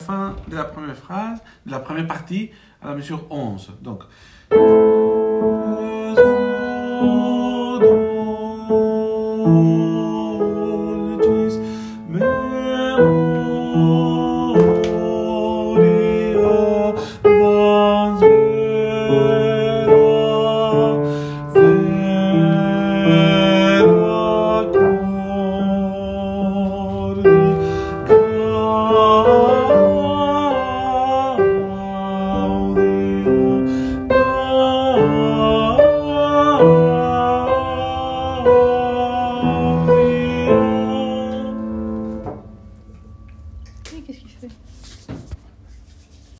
Fin de la première phrase, de la première partie à la mesure 11. Donc.